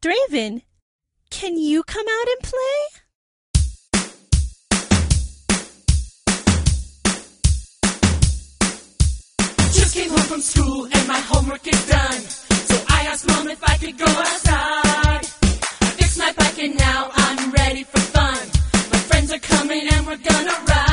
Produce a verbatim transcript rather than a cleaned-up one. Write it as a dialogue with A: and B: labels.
A: Draven, can you come out and play?
B: Just came home from school and my homework is done. So I asked Mom if I could go outside. I fixed my bike and now I'm ready for fun. My friends are coming and we're gonna ride.